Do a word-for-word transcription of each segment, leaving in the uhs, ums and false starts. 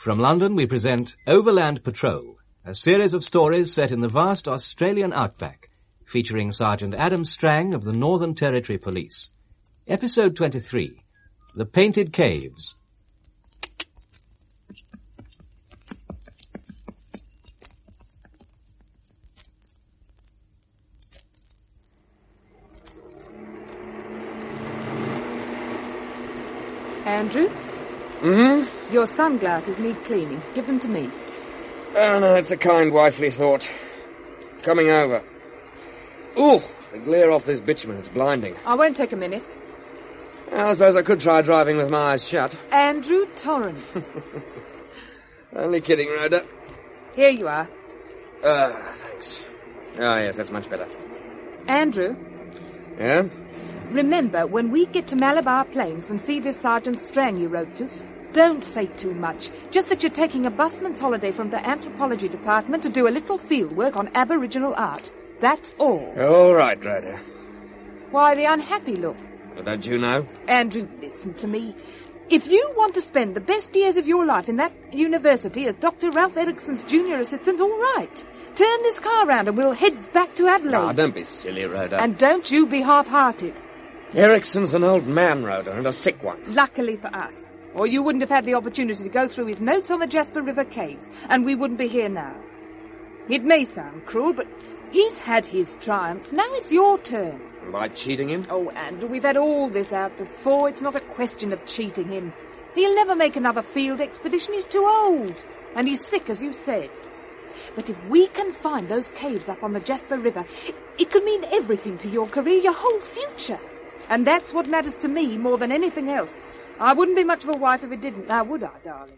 From London we present Overland Patrol, a series of stories set in the vast Australian outback, featuring Sergeant Adam Strang of the Northern Territory Police. Episode twenty-three, The Painted Caves. Andrew? Mm-hmm? Your sunglasses need cleaning. Give them to me. Oh, no, that's a kind wifely thought. Coming over. Ooh, the glare off this bitumen, it's blinding. I won't take a minute. I suppose I could try driving with my eyes shut. Andrew Torrance. Only kidding, Rhoda. Here you are. Ah, uh, thanks. Oh, yes, that's much better. Andrew? Yeah? Remember, when we get to Malabar Plains and see this Sergeant Strang you wrote to, don't say too much. Just that you're taking a busman's holiday from the anthropology department to do a little field work on Aboriginal art. That's all. All right, Rhoda. Why the unhappy look? Well, don't you know? Andrew, listen to me. If you want to spend the best years of your life in that university as Doctor Ralph Erickson's junior assistant, all right. Turn this car round and we'll head back to Adelaide. Ah, don't be silly, Rhoda. And don't you be half-hearted. Erickson's an old man, Rhoda, and a sick one. Luckily for us. Or you wouldn't have had the opportunity to go through his notes on the Jasper River Caves, and we wouldn't be here now. It may sound cruel, but he's had his triumphs. Now it's your turn. By cheating him? Oh, Andrew, we've had all this out before. It's not a question of cheating him. He'll never make another field expedition. He's too old. And he's sick, as you said. But if we can find those caves up on the Jasper River, it could mean everything to your career, your whole future. And that's what matters to me more than anything else. I wouldn't be much of a wife if it didn't, now would I, darling?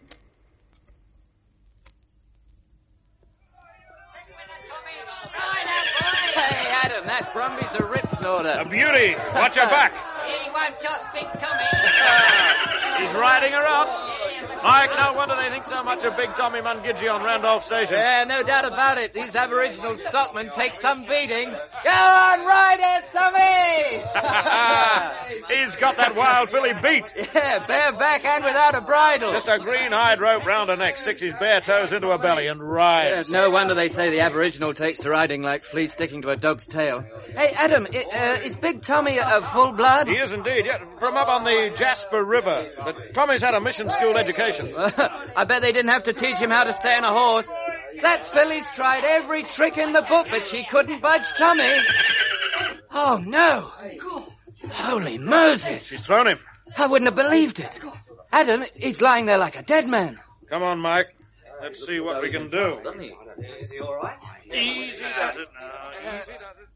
Hey, Adam, that Brumby's a rip snorter. A beauty. Watch your back. He won't just Big Tommy. Uh, he's riding her out. Mike, no wonder they think so much of Big Tommy Mungidgey on Randolph Station. Yeah, no doubt about it. These Aboriginal stockmen take some beating. Go on, riders, Tommy! He's got that wild filly beat. Yeah, bareback and without a bridle. Just a green-hide rope round her neck, sticks his bare toes into her belly and rides. Yeah, no wonder they say the Aboriginal takes to riding like fleas sticking to a dog's tail. Hey, Adam, it, uh, is Big Tommy a, a full blood? He is indeed, yeah, from up on the Jasper River. But Tommy's had a mission school education. I bet they didn't have to teach him how to stay on a horse. That filly's tried every trick in the book, but she couldn't budge Tommy. Oh, no. Holy Moses. She's thrown him. I wouldn't have believed it. Adam, he's lying there like a dead man. Come on, Mike. Let's see what we can do. Is he all right? Easy does it now. Easy does it.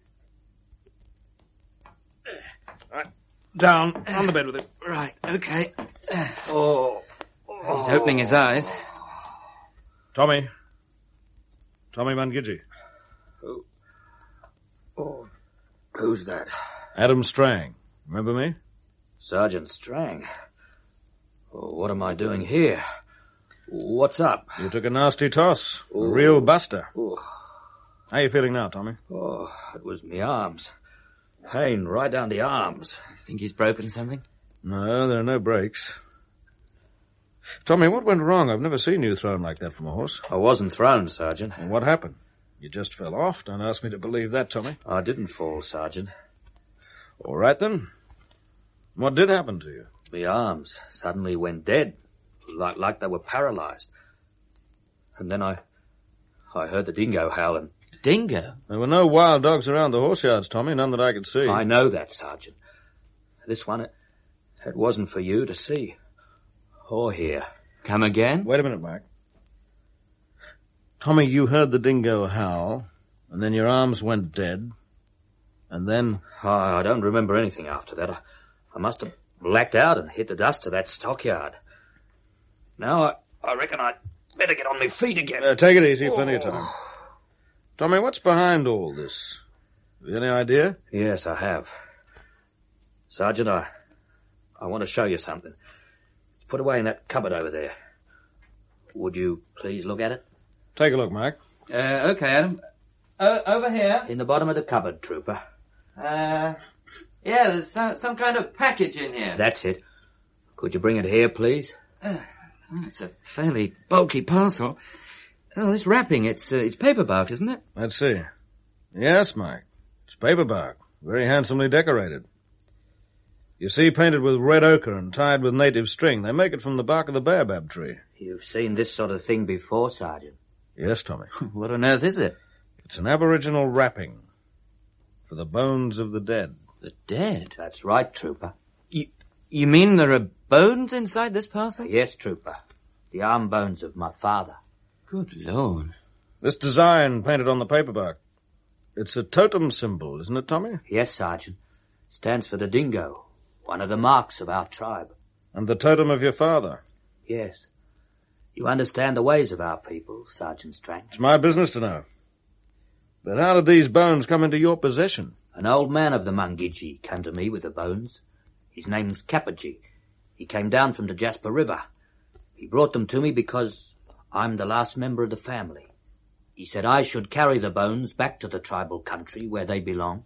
All right. Down. On the bed with him. Right, okay. Oh. He's opening his eyes. Tommy. Tommy Mungidgey. Who? Oh. Who's that? Adam Strang. Remember me? Sergeant Strang. Oh, what am I doing here? What's up? You took a nasty toss. A real buster. Ooh. How you feeling now, Tommy? Oh, it was me arms. Pain right down the arms. Think he's broken something? No, there are no breaks. Tommy, what went wrong? I've never seen you thrown like that from a horse. I wasn't thrown, Sergeant. And what happened? You just fell off. Don't ask me to believe that, Tommy. I didn't fall, Sergeant. All right, then. What did happen to you? The arms suddenly went dead, like like they were paralyzed. And then I... I heard the dingo howling. Dingo? There were no wild dogs around the horse yards, Tommy, none that I could see. I know that, Sergeant. This one, it, it wasn't for you to see. Or hear. Come again? Wait a minute, Mike. Tommy, you heard the dingo howl, and then your arms went dead, and then... Oh, I don't remember anything after that. I, I must have blacked out and hit the dust of that stockyard. Now I, I reckon I'd better get on my feet again. Uh, take it easy, plenty of time. Tommy, what's behind all this? Have you any idea? Yes, I have. Sergeant, I, I want to show you something. It's put away in that cupboard over there. Would you please look at it? Take a look, Mike. Uh, okay, Adam. Uh, over here. In the bottom of the cupboard, Trooper. Uh, yeah, there's some, some kind of package in here. That's it. Could you bring it here, please? Uh, Oh, it's a fairly bulky parcel. Oh, this wrapping, it's uh, it's paperbark, isn't it? Let's see. Yes, Mike. It's paperbark. Very handsomely decorated. You see, painted with red ochre and tied with native string. They make it from the bark of the baobab tree. You've seen this sort of thing before, Sergeant? Yes, Tommy. What on earth is it? It's an aboriginal wrapping for the bones of the dead. The dead? That's right, Trooper. You, you mean there are bones inside this parcel? Yes, Trooper. The arm bones of my father. Good Lord. This design painted on the paperbark, it's a totem symbol, isn't it, Tommy? Yes, Sergeant. Stands for the dingo, one of the marks of our tribe. And the totem of your father? Yes. You understand the ways of our people, Sergeant Strang. It's my business to know. But how did these bones come into your possession? An old man of the Mungidji came to me with the bones. His name's Kapagi. He came down from the Jasper River. He brought them to me because I'm the last member of the family. He said I should carry the bones back to the tribal country where they belong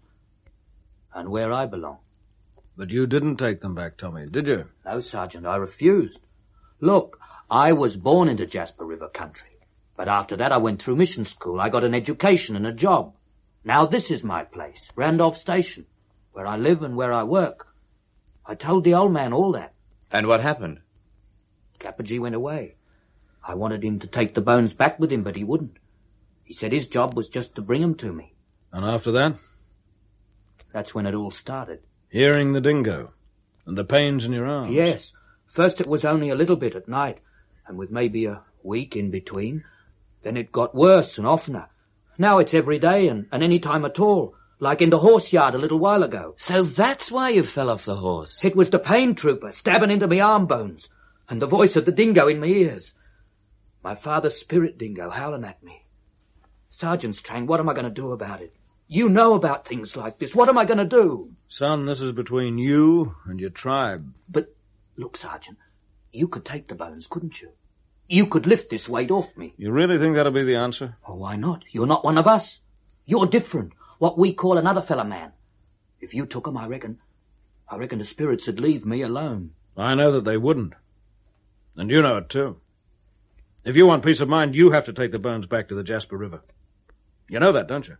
and where I belong. But you didn't take them back, Tommy, did you? No, Sergeant, I refused. Look, I was born into Jasper River country, but after that I went through mission school. I got an education and a job. Now this is my place, Randolph Station, where I live and where I work. I told the old man all that. And what happened? Kapagi went away. I wanted him to take the bones back with him, but he wouldn't. He said his job was just to bring them to me. And after that? That's when it all started. Hearing the dingo and the pains in your arms? Yes. First it was only a little bit at night, and with maybe a week in between. Then it got worse and oftener. Now it's every day and, and any time at all, like in the horse yard a little while ago. So that's why you fell off the horse? It was the pain trooper stabbing into me arm bones, and the voice of the dingo in my ears. My father's spirit dingo howling at me. Sergeant Strang, what am I going to do about it? You know about things like this. What am I going to do? Son, this is between you and your tribe. But, look, Sergeant, you could take the bones, couldn't you? You could lift this weight off me. You really think that'll be the answer? Oh, why not? You're not one of us. You're different. What we call another fella man. If you took 'em, I reckon, I reckon the spirits would leave me alone. I know that they wouldn't. And you know it, too. If you want peace of mind, you have to take the bones back to the Jasper River. You know that, don't you?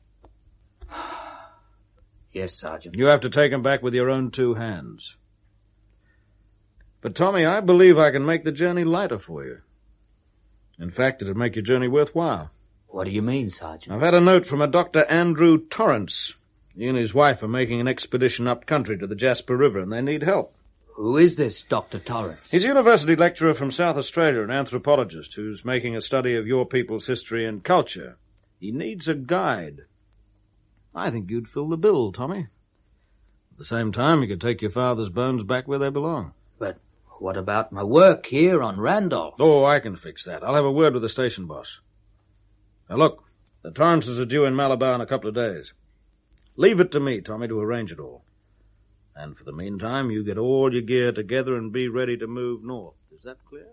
Yes, Sergeant. You have to take them back with your own two hands. But, Tommy, I believe I can make the journey lighter for you. In fact, it'd make your journey worthwhile. What do you mean, Sergeant? I've had a note from a Doctor Andrew Torrance. He and his wife are making an expedition up country to the Jasper River, and they need help. Who is this Doctor Torrance? He's a university lecturer from South Australia, an anthropologist who's making a study of your people's history and culture. He needs a guide. I think you'd fill the bill, Tommy. At the same time, you could take your father's bones back where they belong. But what about my work here on Randolph? Oh, I can fix that. I'll have a word with the station boss. Now, look, the Torrances are due in Malabar in a couple of days. Leave it to me, Tommy, to arrange it all. And for the meantime, you get all your gear together and be ready to move north. Is that clear?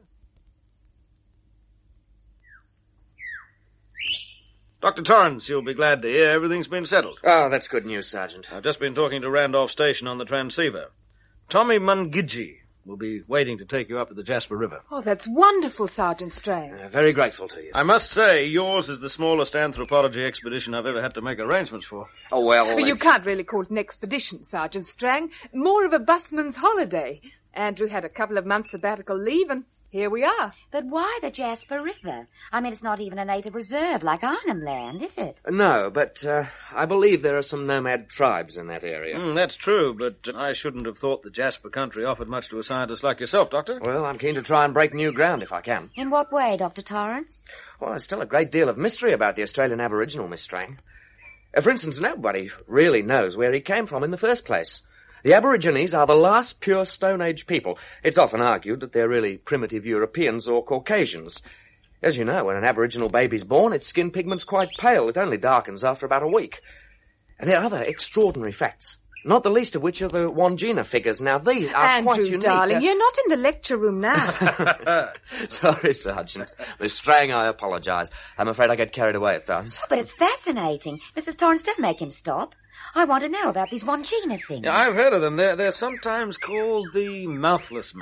Doctor Torrance, you'll be glad to hear everything's been settled. Oh, that's good news, Sergeant. I've just been talking to Randolph Station on the transceiver. Tommy Mungidji will be waiting to take you up to the Jasper River. Oh, that's wonderful, Sergeant Strang. Uh, very grateful to you. I must say, yours is the smallest anthropology expedition I've ever had to make arrangements for. Oh, well... But you it's- can't really call it an expedition, Sergeant Strang. More of a busman's holiday. Andrew had a couple of months' sabbatical leave, and here we are. But why the Jasper River? I mean, it's not even a native reserve like Arnhem Land, is it? No, but uh, I believe there are some nomad tribes in that area. Mm, that's true, but I shouldn't have thought the Jasper country offered much to a scientist like yourself, Doctor. Well, I'm keen to try and break new ground if I can. In what way, Doctor Torrance? Well, there's still a great deal of mystery about the Australian Aboriginal, Miss Strang. Uh, for instance, nobody really knows where he came from in the first place. The Aborigines are the last pure Stone Age people. It's often argued that they're really primitive Europeans or Caucasians. As you know, when an Aboriginal baby's born, its skin pigment's quite pale. It only darkens after about a week. And there are other extraordinary facts, not the least of which are the Wandjina figures. Now, these are Andrew, quite unique. darling, Uh, you're not in the lecture room now. Sorry, Sergeant. Miss Strang, I apologise. I'm afraid I get carried away at times. But it's fascinating. Missus Torrance, don't make him stop. I want to know about these Wandjina things. Yeah, I've heard of them. They're, they're sometimes called the Mouthless Men.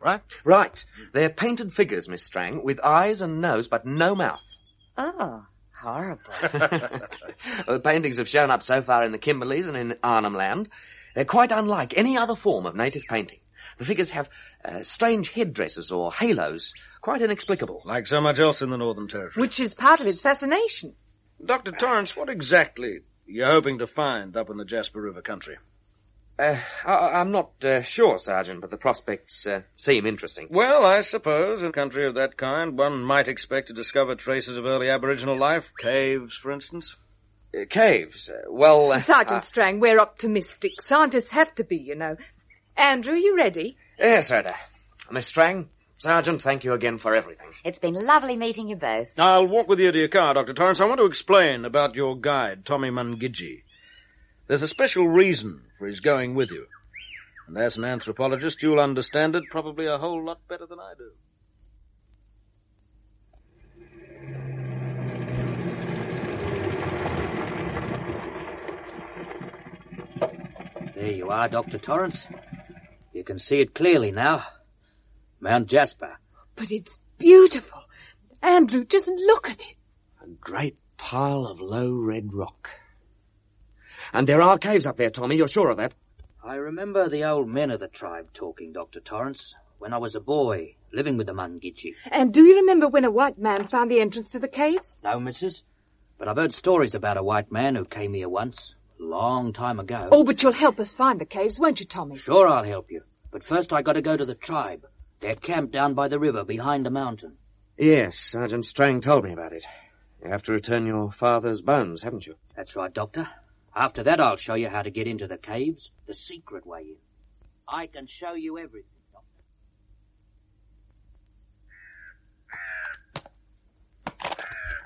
right? Right. They're painted figures, Miss Strang, with eyes and nose, but no mouth. Oh, horrible. The paintings have shown up so far in the Kimberleys and in Arnhem Land. They're quite unlike any other form of native painting. The figures have uh, strange headdresses or halos, quite inexplicable. Like so much else in the Northern Territory. Which is part of its fascination. Doctor Torrance, what exactly are you hoping to find up in the Jasper River country? Uh, I- I'm not uh, sure, Sergeant, but the prospects uh, seem interesting. Well, I suppose in a country of that kind, one might expect to discover traces of early Aboriginal life. Caves, for instance. Uh, caves? Uh, well... Uh, Sergeant uh, Strang, we're optimistic. Scientists have to be, you know. Andrew, you ready? Yes, Rhoda. Miss Strang, Sergeant, thank you again for everything. It's been lovely meeting you both. I'll walk with you to your car, Doctor Torrance. I want to explain about your guide, Tommy Mungidgee. There's a special reason for his going with you. And as an anthropologist, you'll understand it probably a whole lot better than I do. There you are, Doctor Torrance. You can see it clearly now. Mount Jasper. But it's beautiful. Andrew, just look at it. A great pile of low red rock. And there are caves up there, Tommy, you're sure of that? I remember the old men of the tribe talking, Doctor Torrance, when I was a boy, living with the Mungidgee. And do you remember when a white man found the entrance to the caves? No, missus, but I've heard stories about a white man who came here once, a long time ago. Oh, but you'll help us find the caves, won't you, Tommy? Sure, I'll help you. But first I got to go to the tribe. They're camped down by the river behind the mountain. Yes, Sergeant Strang told me about it. You have to return your father's bones, haven't you? That's right, Doctor. After that, I'll show you how to get into the caves, the secret way in. I can show you everything, Doctor.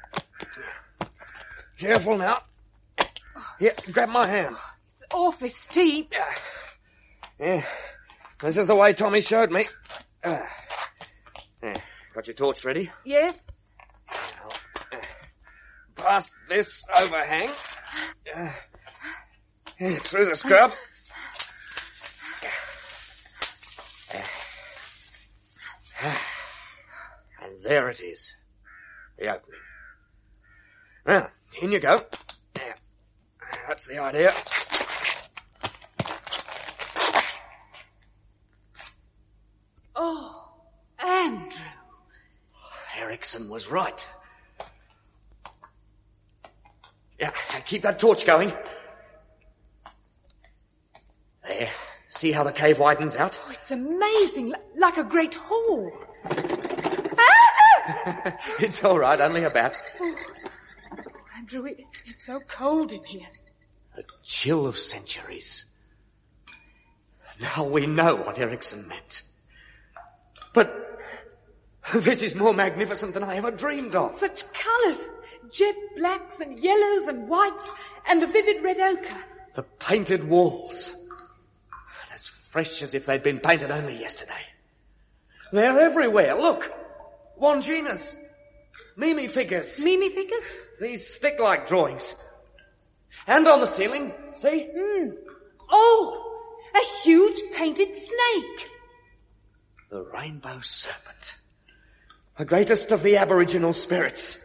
Careful now. Here, grab my hand. It's awfully steep. Yeah, this is the way Tommy showed me. Uh, yeah. Got your torch ready? Yes? Uh, past this overhang. Uh, yeah, through the scrub. And there it is. The opening. Now, in you go. Yeah. That's the idea. Oh, Andrew. Erickson was right. Yeah, keep that torch going. There. See how the cave widens out? Oh, it's amazing, li- like a great hall. It's all right, only a bat. Oh, Andrew, it, it's so cold in here. A chill of centuries. Now we know what Erickson meant. But this is more magnificent than I ever dreamed of. Such colours. Jet blacks and yellows and whites and the vivid red ochre. The painted walls. And as fresh as if they'd been painted only yesterday. They're everywhere. Look. Wanginas. Mimi figures. Mimi figures? These stick-like drawings. And on the ceiling. See? Mm. Oh, a huge painted snake. The rainbow serpent. The greatest of the Aboriginal spirits.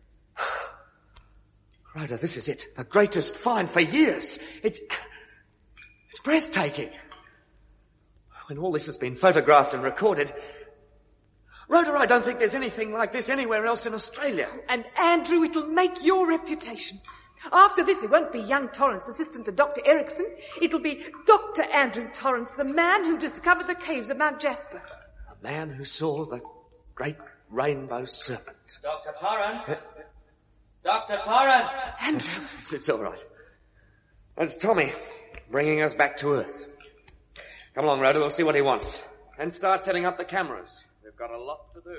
Rhoda, this is it. The greatest find for years. It's... It's breathtaking. When all this has been photographed and recorded... Rhoda, I don't think there's anything like this anywhere else in Australia. And Andrew, it'll make your reputation. After this, it won't be young Torrance, assistant to Doctor Erickson. It'll be Doctor Andrew Torrance, the man who discovered the caves of Mount Jasper. The man who saw the great rainbow serpent. Doctor Torrance? Uh, Doctor Torrance! Andrew! It's all right. That's Tommy, bringing us back to Earth. Come along, Rhoda, we'll see what he wants. And start setting up the cameras. We've got a lot to do.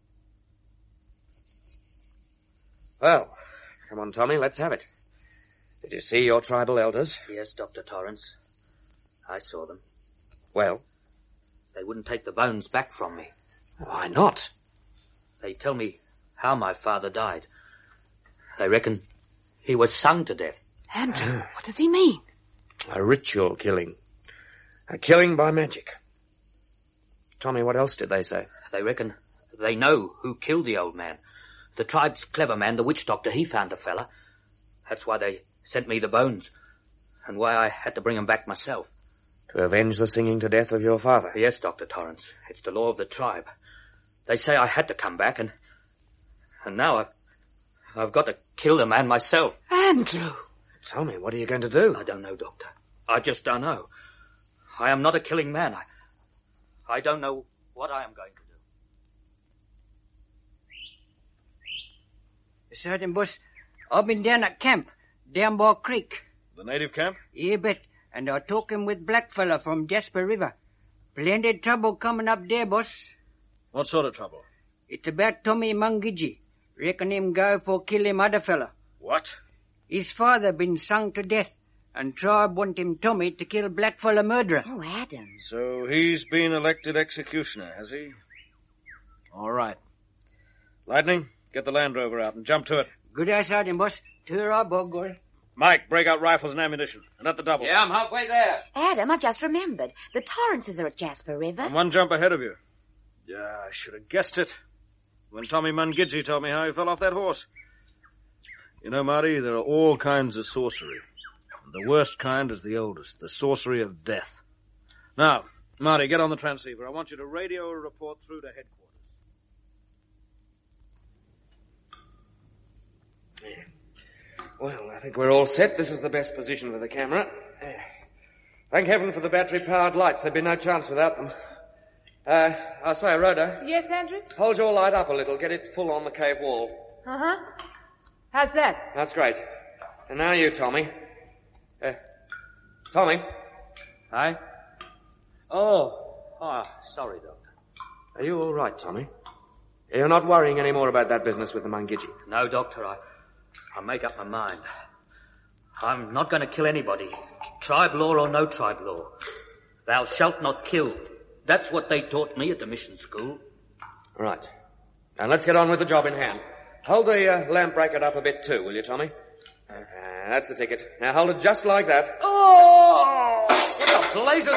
Well, come on, Tommy, let's have it. Did you see your tribal elders? Yes, Doctor Torrance. I saw them. Well? They wouldn't take the bones back from me. Why not? They tell me how my father died. They reckon he was sung to death. Andrew, what does he mean? A ritual killing. A killing by magic. Tommy, what else did they say? They reckon they know who killed the old man. The tribe's clever man, the witch doctor, he found the fella. That's why they sent me the bones, and why I had to bring 'em back myself. To avenge the singing to death of your father? Yes, Doctor Torrance. It's the law of the tribe. They say I had to come back, and and now I've, I've got to kill the man myself. Andrew! Tell me, what are you going to do? I don't know, Doctor. I just don't know. I am not a killing man. I, I don't know what I am going to do. Sergeant Boss, I've been down at camp, down by Creek. The native camp? Yeah, bet. And I'm talking with blackfella from Jasper River. Plenty trouble coming up there, boss. What sort of trouble? It's about Tommy Mungidji. Reckon him go for kill him other fella. What? His father been sung to death, and tribe want him Tommy to kill blackfella murderer. Oh, Adam. So he's been elected executioner, has he? All right. Lightning, get the Land Rover out and jump to it. Good eye, Sergeant Boss. To our boggle. Mike, break out rifles and ammunition. And at the double. Yeah, I'm halfway there. Adam, I've just remembered. The Torrances are at Jasper River. I'm one jump ahead of you. Yeah, I should have guessed it. When Tommy Mungidji told me how he fell off that horse. You know, Marty, there are all kinds of sorcery. The worst kind is the oldest, the sorcery of death. Now, Marty, get on the transceiver. I want you to radio a report through to headquarters. Well, I think we're all set. This is the best position for the camera. Thank heaven for the battery-powered lights. There'd be no chance without them. Uh, I say, Rhoda. Yes, Andrew? Hold your light up a little. Get it full on the cave wall. Uh-huh. How's that? That's great. And now you, Tommy. Uh, Tommy? Aye? Oh, ah, sorry, Doctor. Are you all right, Tommy? You're not worrying any more about that business with the Mungidji? No, Doctor, I, I make up my mind. I'm not going to kill anybody. Tribe law or no tribe law. Thou shalt not kill. That's what they taught me at the mission school. Right. Now let's get on with the job in hand. Hold the uh, lamp bracket up a bit too, will you, Tommy? Uh, that's the ticket. Now hold it just like that. Oh! What the blazes?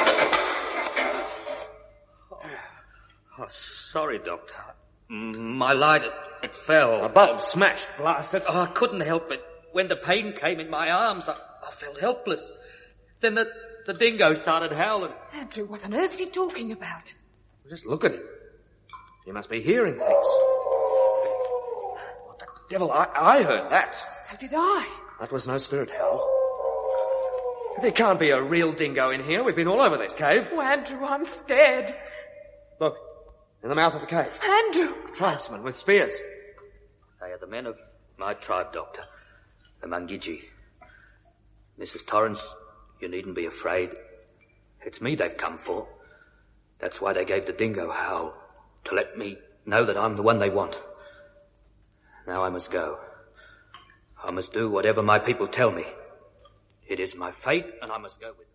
Oh, oh sorry, Doctor. My light, it, it fell. A bulb smashed, blasted. Oh, I couldn't help it. When the pain came in my arms, I, I felt helpless. Then the, the dingo started howling. Andrew, what on earth's he talking about? Just look at him. He must be hearing things. What the devil? I, I heard that. So did I. That was no spirit howl. There can't be a real dingo in here. We've been all over this cave. Oh, Andrew, I'm scared. Look, in the mouth of the cave. Andrew! Tribesmen with spears. They are the men of my tribe, Doctor. The Mungidji. Missus Torrance, you needn't be afraid. It's me they've come for. That's why they gave the dingo howl. To let me know that I'm the one they want. Now I must go. I must do whatever my people tell me. It is my fate, and I must go with them.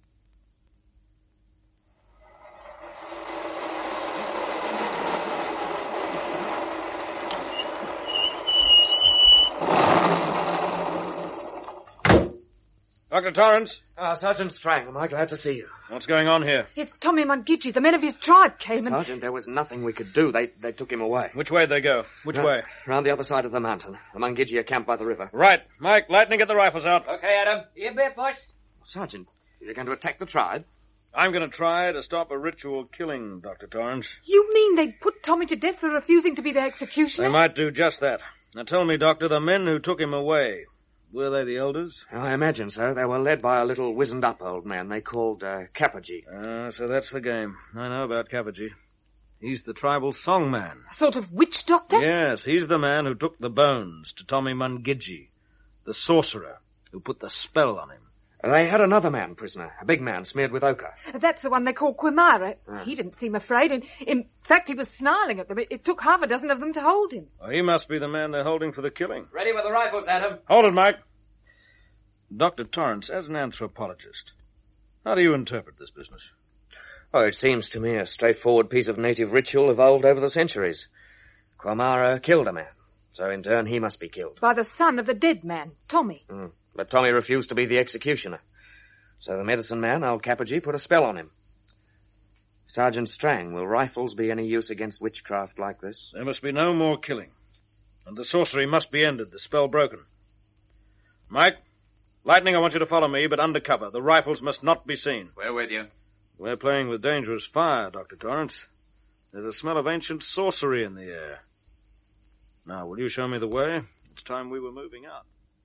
Doctor Torrance? Ah, Sergeant Strang, am I glad to see you? What's going on here? It's Tommy Mungidji. The men of his tribe came and... Sergeant, there was nothing we could do. They they took him away. Which way did they go? Which Ra- way? Round the other side of the mountain. The Mungidji are camped by the river. Right. Mike, Lightning, get the rifles out. Okay, Adam. You bet, boss. Sergeant, you're going to attack the tribe? I'm going to try to stop a ritual killing, Doctor Torrance. You mean they'd put Tommy to death for refusing to be their executioner? They might do just that. Now tell me, Doctor, the men who took him away, were they the elders? Oh, I imagine so. They were led by a little wizened-up old man they called uh, Kappaji. Ah, uh, so that's the game. I know about Kappaji. He's the tribal songman. A sort of witch doctor? Yes, he's the man who took the bones to Tommy Mungidji, the sorcerer who put the spell on him. They had another man prisoner, a big man smeared with ochre. That's the one they call Quimara. Ah. He didn't seem afraid, and in fact he was snarling at them. It, it took half a dozen of them to hold him. Well, he must be the man they're holding for the killing. Ready with the rifles, Adam. Hold it, Mike. Doctor Torrance, as an anthropologist, how do you interpret this business? Oh, it seems to me a straightforward piece of native ritual evolved over the centuries. Quimara killed a man, so in turn he must be killed. By the son of the dead man, Tommy. Mm. But Tommy refused to be the executioner. So the medicine man, old Kappaji, put a spell on him. Sergeant Strang, will rifles be any use against witchcraft like this? There must be no more killing. And the sorcery must be ended, the spell broken. Mike, Lightning, I want you to follow me, but under cover. The rifles must not be seen. We're with you. We're playing with dangerous fire, Doctor Torrance. There's a smell of ancient sorcery in the air. Now, will you show me the way? It's time we were moving out.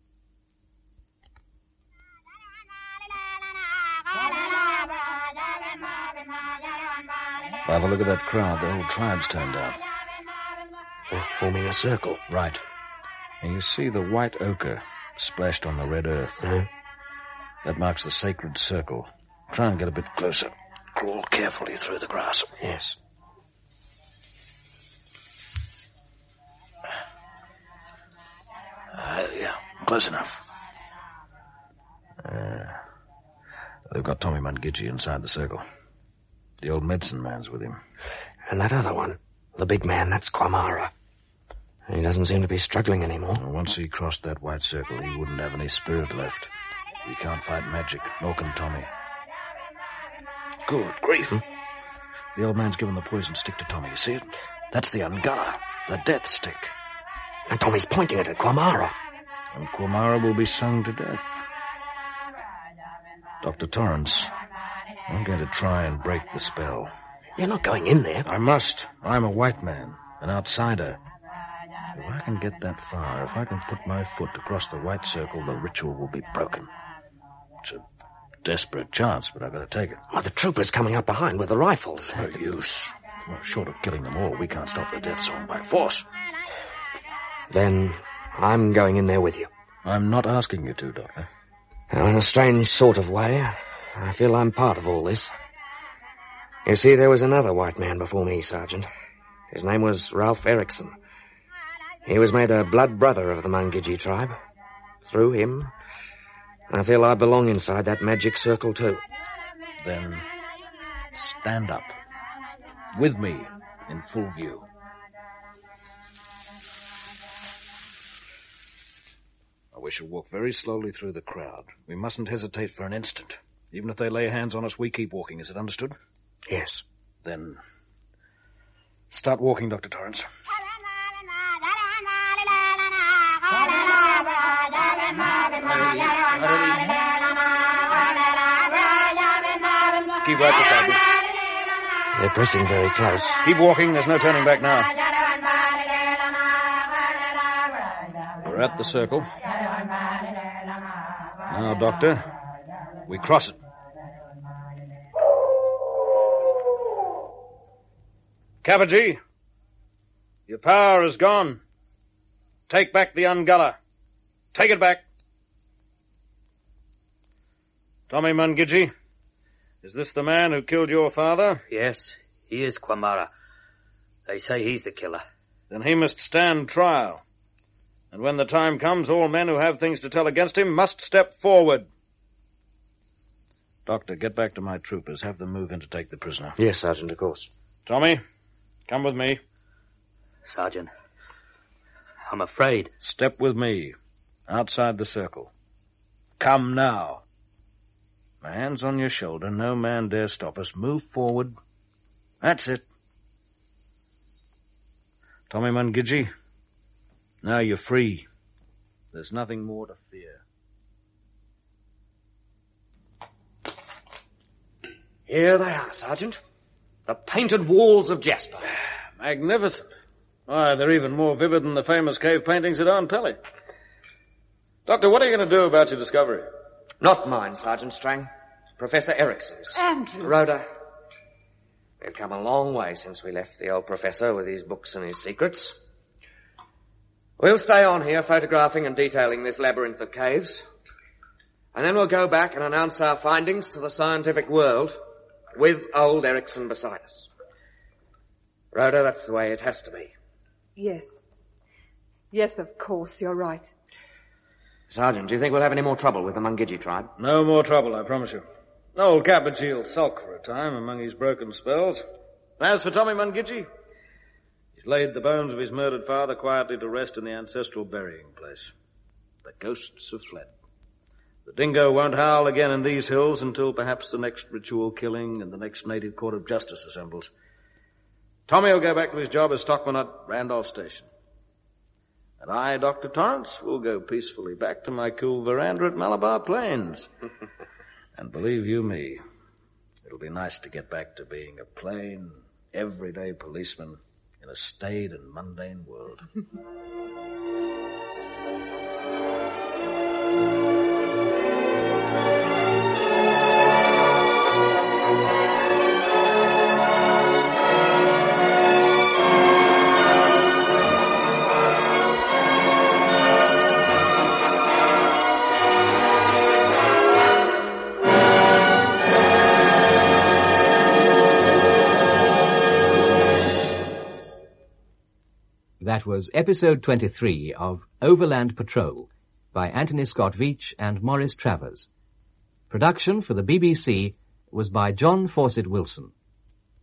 By the look of that crowd, the whole tribe's turned out. They're forming a circle. Right. And you see the white ochre splashed on the red earth. Uh-huh. That marks the sacred circle. Try and get a bit closer. Crawl carefully through the grass. Yes. Uh, yeah, close enough. Uh, they've got Tommy Mungidgee inside the circle. The old medicine man's with him. And that other one, the big man, that's Quamara. He doesn't seem to be struggling anymore. Well, once he crossed that white circle, he wouldn't have any spirit left. He can't fight magic, nor can Tommy. Good grief. Hmm? The old man's given the poison stick to Tommy, you see it? That's the Ungala, the death stick. And Tommy's pointing it at Quamara. And Quamara will be sung to death. Doctor Torrance, I'm going to try and break the spell. You're not going in there. I must. I'm a white man, an outsider. If I can get that far, if I can put my foot across the white circle, the ritual will be broken. It's a desperate chance, but I've got to take it. Oh, the troopers coming up behind with the rifles. No use. Well, short of killing them all, we can't stop the death song by force. Then I'm going in there with you. I'm not asking you to, Doctor. Now, in a strange sort of way, I feel I'm part of all this. You see, there was another white man before me, Sergeant. His name was Ralph Erickson. He was made a blood brother of the Mungidgee tribe. Through him, I feel I belong inside that magic circle too. Then stand up. With me, in full view. We shall walk very slowly through the crowd. We mustn't hesitate for an instant. Even if they lay hands on us, we keep walking. Is it understood? Yes. Then start walking, Doctor Torrance. Keep right beside me. They're pressing very close. Keep walking. There's no turning back now. We're at the circle. Now, Doctor, we cross it. Kappaji, your power is gone. Take back the Ungala. Take it back. Tommy Mungidgee, is this the man who killed your father? Yes, he is Quamara. They say he's the killer. Then he must stand trial. And when the time comes, all men who have things to tell against him must step forward. Doctor, get back to my troopers. Have them move in to take the prisoner. Yes, Sergeant, of course. Tommy, come with me. Sergeant, I'm afraid. Step with me, outside the circle. Come now. My hands on your shoulder. No man dare stop us. Move forward. That's it. Tommy Mungidgee, now you're free. There's nothing more to fear. Here they are, Sergeant. The painted walls of Jasper. Magnificent. Why, they're even more vivid than the famous cave paintings at Aunt Pelly. Doctor, what are you going to do about your discovery? Not mine, Sergeant Strang. Professor Erickson's. Andrew. Rhoda, we've come a long way since we left the old professor with his books and his secrets. We'll stay on here photographing and detailing this labyrinth of caves. And then we'll go back and announce our findings to the scientific world with old Erickson beside us. Rhoda, that's the way it has to be. Yes. Yes, of course, you're right. Sergeant, do you think we'll have any more trouble with the Mungidgee tribe? No more trouble, I promise you. Old Kappaji will sulk for a time among his broken spells. As for Tommy Mungidgee, he's laid the bones of his murdered father quietly to rest in the ancestral burying place. The ghosts have fled. The dingo won't howl again in these hills until perhaps the next ritual killing and the next native court of justice assembles. Tommy will go back to his job as stockman at Randolph Station. And I, Doctor Torrance, will go peacefully back to my cool veranda at Malabar Plains. And believe you me, it'll be nice to get back to being a plain, everyday policeman in a staid and mundane world. That was episode twenty-three of Overland Patrol by Anthony Scott Veach and Maurice Travers. Production for the B B C was by John Fawcett Wilson.